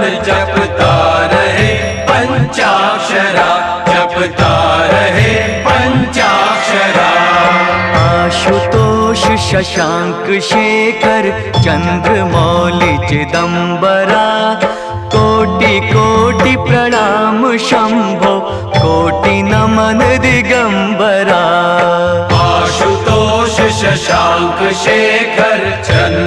जपता रहे पंचाक्षरा, जपता रहे पंचाक्षरा। आशुतोष शशांक शेखर चंद्रमौलि चिदंबरा, कोटि कोटि प्रणाम शंभो, कोटि नमन दिगंबरा। आशुतोष शशांक शेखर